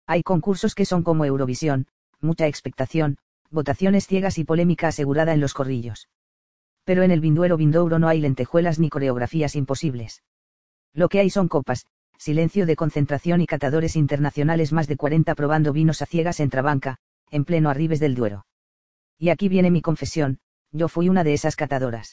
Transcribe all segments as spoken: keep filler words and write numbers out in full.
Hay concursos que son como Eurovisión, mucha expectación, votaciones ciegas y polémica asegurada en los corrillos. Pero en el Vinduero Vindouro no hay lentejuelas ni coreografías imposibles. Lo que hay son copas, silencio de concentración y catadores internacionales, más de cuarenta probando vinos a ciegas en Trabanca, en pleno Arribes del Duero. Y aquí viene mi confesión, yo fui una de esas catadoras.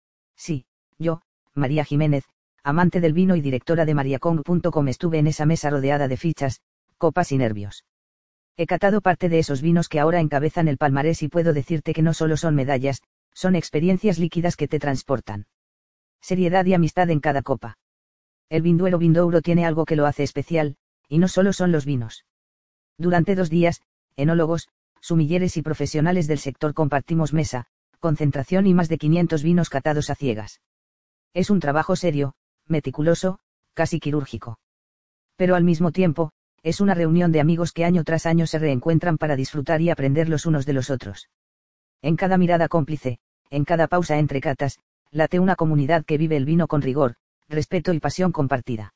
Sí, yo, María Jiménez, amante del vino y directora de mariacong punto com, estuve en esa mesa rodeada de fichas, copas y nervios. He catado parte de esos vinos que ahora encabezan el palmarés y puedo decirte que no solo son medallas, son experiencias líquidas que te transportan. Seriedad y amistad en cada copa. El Vinduero Vindouro tiene algo que lo hace especial, y no solo son los vinos. Durante dos días, enólogos, sumilleres y profesionales del sector compartimos mesa, concentración y más de quinientos vinos catados a ciegas. Es un trabajo serio, meticuloso, casi quirúrgico. Pero al mismo tiempo, es una reunión de amigos que año tras año se reencuentran para disfrutar y aprender los unos de los otros. En cada mirada cómplice, en cada pausa entre catas, late una comunidad que vive el vino con rigor, respeto y pasión compartida.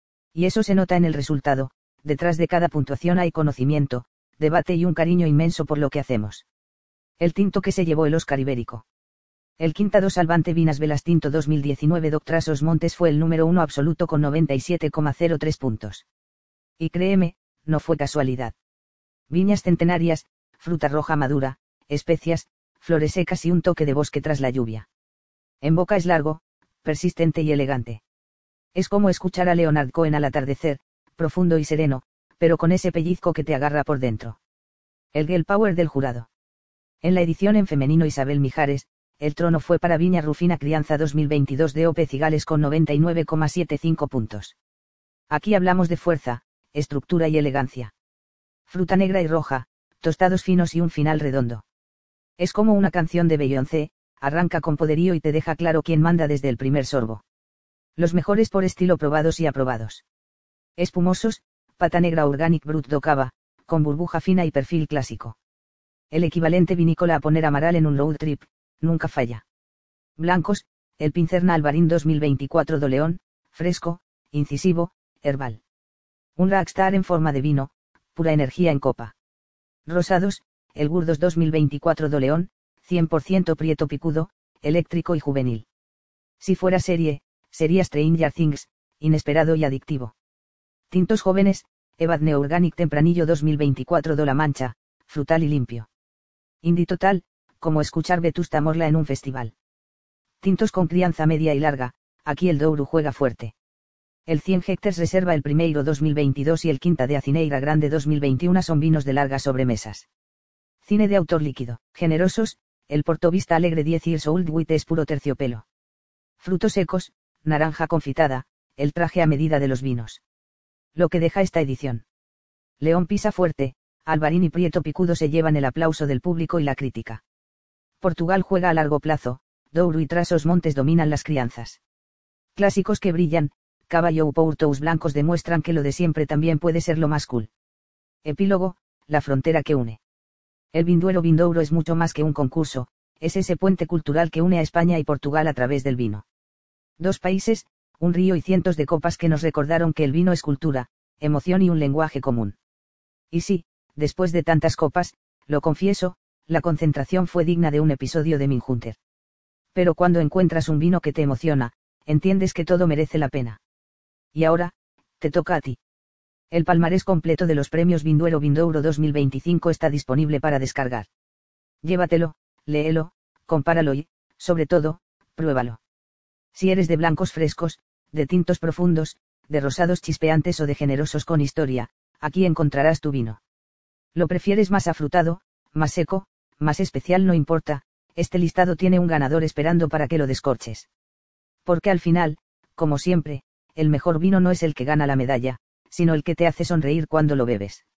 Y eso se nota en el resultado, detrás de cada puntuación hay conocimiento, debate y un cariño inmenso por lo que hacemos. El tinto que se llevó el Óscar Ibérico. El Quinta dos Albante Vinas Velas Tinto dos mil diecinueve Doc Trasos Montes fue el número uno absoluto con noventa y siete coma cero tres puntos. Y créeme, no fue casualidad. Viñas centenarias, fruta roja madura, especias, flores secas y un toque de bosque tras la lluvia. En boca es largo, persistente y elegante. Es como escuchar a Leonard Cohen al atardecer, profundo y sereno, pero con ese pellizco que te agarra por dentro. El girl power del jurado. En la edición en femenino Isabel Mijares, el trono fue para Viña Rufina Crianza dos mil veintidós de O P Cigales con noventa y nueve coma setenta y cinco puntos. Aquí hablamos de fuerza, estructura y elegancia. Fruta negra y roja, tostados finos y un final redondo. Es como una canción de Beyoncé, arranca con poderío y te deja claro quién manda desde el primer sorbo. Los mejores por estilo probados y aprobados. Espumosos, pata negra Organic Brut do Cava, con burbuja fina y perfil clásico. El equivalente vinícola a poner Amaral en un road trip, nunca falla. Blancos, el Pincerna Alvarín dos mil veinticuatro do León, fresco, incisivo, herbal. Un rockstar en forma de vino, pura energía en copa. Rosados, el Gurdos dos mil veinticuatro do León, cien por ciento prieto picudo, eléctrico y juvenil. Si fuera serie, sería Stranger Things, inesperado y adictivo. Tintos jóvenes, Evadne Organic Tempranillo dos mil veinticuatro do La Mancha, frutal y limpio. Indie total, como escuchar Vetusta Morla en un festival. Tintos con crianza media y larga, aquí el Douro juega fuerte. El cien Hectares Reserva el Primeiro dos mil veintidós y el Quinta de Acineira Grande dos mil veintiuno son vinos de largas sobremesas. Cine de autor líquido, generosos, el Portovista Alegre diez Years Old Wheat es puro terciopelo. Frutos secos, naranja confitada, el traje a medida de los vinos. Lo que deja esta edición. León pisa fuerte, Alvarín y Prieto Picudo se llevan el aplauso del público y la crítica. Portugal juega a largo plazo, Douro y Trasos Montes dominan las crianzas. Clásicos que brillan, Caballo Portous blancos demuestran que lo de siempre también puede ser lo más cool. Epílogo, la frontera que une. El Vinduero Vindouro es mucho más que un concurso, es ese puente cultural que une a España y Portugal a través del vino. Dos países, un río y cientos de copas que nos recordaron que el vino es cultura, emoción y un lenguaje común. Y sí, después de tantas copas, lo confieso, la concentración fue digna de un episodio de Mindhunter. Pero cuando encuentras un vino que te emociona, entiendes que todo merece la pena. Y ahora, te toca a ti. El palmarés completo de los premios Vinduero Vindouro dos mil veinticinco está disponible para descargar. Llévatelo, léelo, compáralo y, sobre todo, pruébalo. Si eres de blancos frescos, de tintos profundos, de rosados chispeantes o de generosos con historia, aquí encontrarás tu vino. ¿Lo prefieres más afrutado, más seco, más especial? No importa, este listado tiene un ganador esperando para que lo descorches. Porque al final, como siempre, el mejor vino no es el que gana la medalla, sino el que te hace sonreír cuando lo bebes.